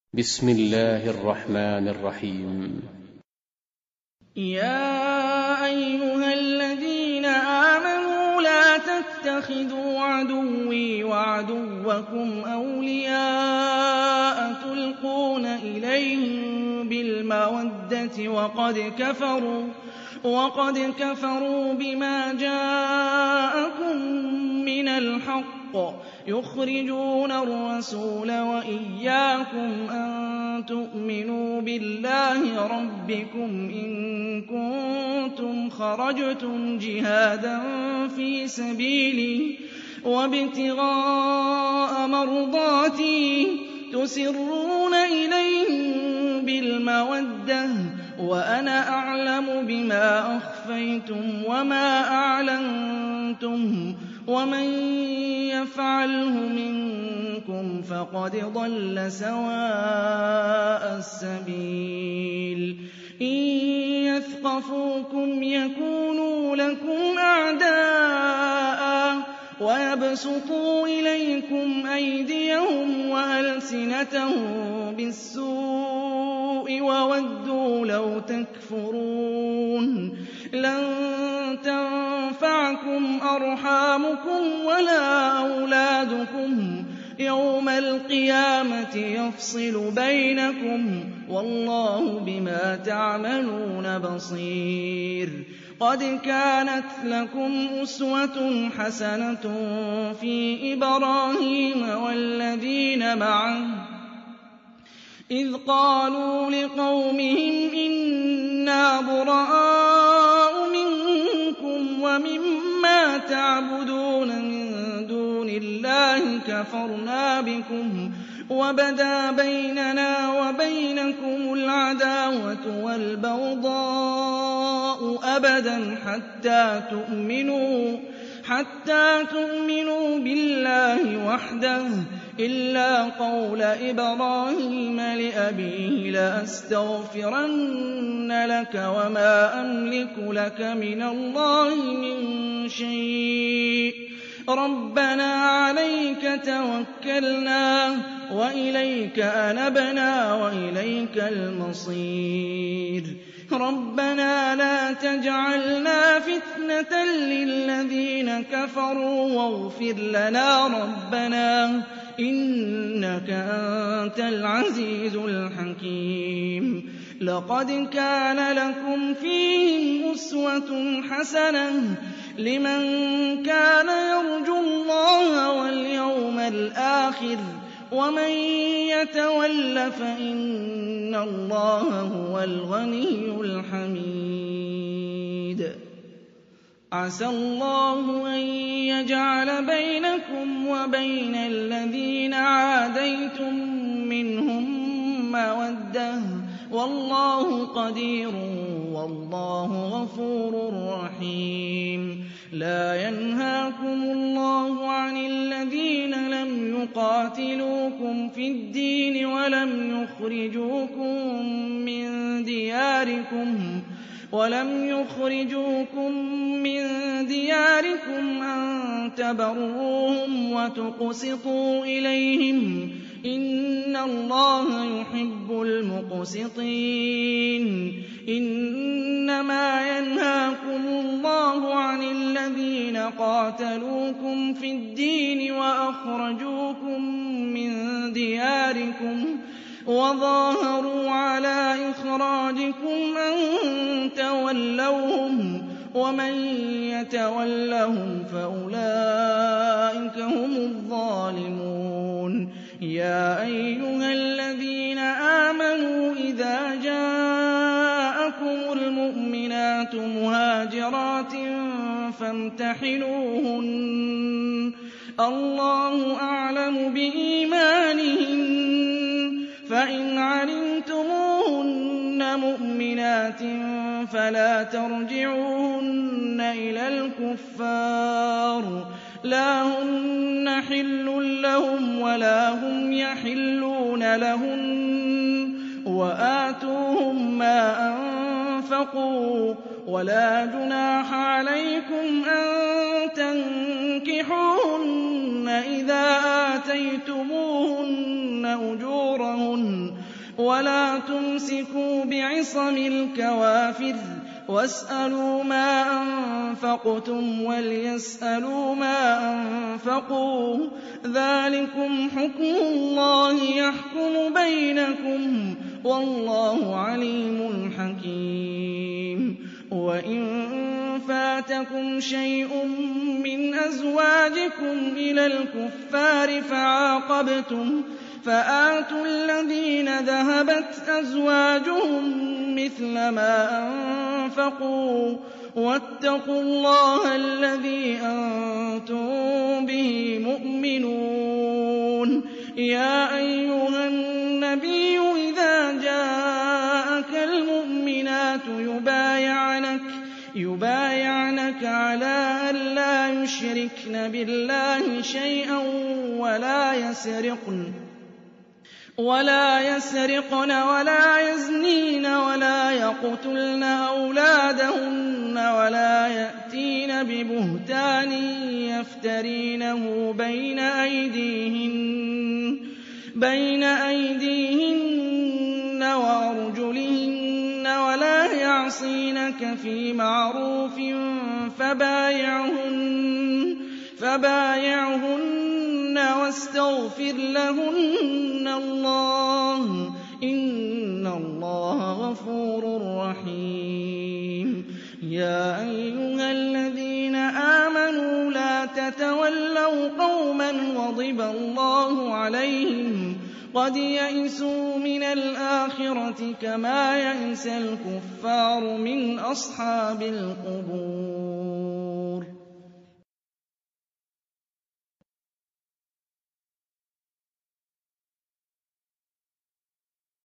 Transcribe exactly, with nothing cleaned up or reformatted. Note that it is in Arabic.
بسم الله الرحمن الرحيم. يا أيها الذين آمنوا لا تتخذوا عدوي وعدوكم أولياء تلقون إليهم بالمودة وقد كفروا وقد كفروا بما جاءكم من الحق يخرجون الرسول وإياكم أن تؤمنوا بالله ربكم إن كنتم خرجتم جهادا في سبيلي وابتغاء مرضاتي تسرون إليهم بالمودة وأنا أعلم بما أخفيتم وما أعلنتم ومن يفعله منكم فقد ضل سواء السبيل إن يثقفوكم يكونوا لكم أعداء ويبسطوا إليكم أيديهم وألسنتهم بالسوء وودوا لو تكفرون لن تنفعكم أرحامكم ولا أولادكم يوم القيامة يفصل بينكم والله بما تعملون بصير قد كانت لكم أسوة حسنة في إبراهيم والذين معه إذ قالوا لقومهم إنا براء منكم ومما تعبدون من دون الله كفرنا بكم وبدا بيننا وبينكم العداوة والبغضاء أبدا حتى تؤمنوا حتى تؤمنوا بالله وحده إلا قول إبراهيم لأبيه لأستغفرن لك وما أملك لك من الله من شيء ربنا عليك توكلنا وإليك أنبنا وإليك المصير ربنا لا تجعلنا فتنة للذين كفروا واغفر لنا ربنا إنك أنت العزيز الحكيم لقد كان لكم فيهم أسوة حسنة لمن كان يرجو الله واليوم الآخر ومن يتول فإن الله هو الغني الحميد عسى الله أن يجعل بينكم وبين الذين عاديتم منهم مودة والله قدير والله غفور رحيم لا ينهاكم الله عن الذين لم يقاتلوكم في الدين ولم يخرجوكم من دياركم ولم يخرجوكم من دياركم أن تبروهم وتقسطوا إليهم إن الله يحب المقسطين إنما ينهاكم الله عن الذين قاتلوكم في الدين وأخرجوكم من دياركم وظاهروا على إخراجكم أن تولوهم ومن يتولهم فأولئك هم الظالمون يا أيها الذين آمنوا إذا جاءكم المؤمنات مهاجرات فامتحنوهن الله أعلم بإيمانهن فإن علمتموهن مؤمنات فلا ترجعوهن إلى الكفار لا هن حل لهم ولا هم يحلون لهن وآتوهم ما أنفقوا ولا جناح عليكم أن تنكحوهن إذا آتيتموهن أجورهن ولا تمسكوا بعصم الكوافر واسألوا ما أنفقتم وليسألوا ما أنفقوا ذلكم حكم الله يحكم بينكم والله عليم حكيم وإن فاتكم شيء من أزواجكم إلى الكفار فعاقبتم فآتوا الذين ذهبت أزواجهم مثل ما أنفقوا واتقوا الله الذي أنتم به مؤمنون يا أيها النبي إذا جاءك المؤمنات يبايعنك يبايعنك على أن لا يشركن بالله شيئا ولا يسرقن ولا يسرقن ولا يزنين ولا يقتلن أولادهن ولا يأتين ببهتان يفترينه بين أيديهن بين أيديهن وأرجلهن ولا يعصينك في معروف فبايعهن فبايعهن واستغفر لهن الله إن الله غفور رحيم يا أيها الذين آمنوا لا تتولوا قوما غضب الله عليهم قد يئسوا من الآخرة كما يئس الكفار من أصحاب القبور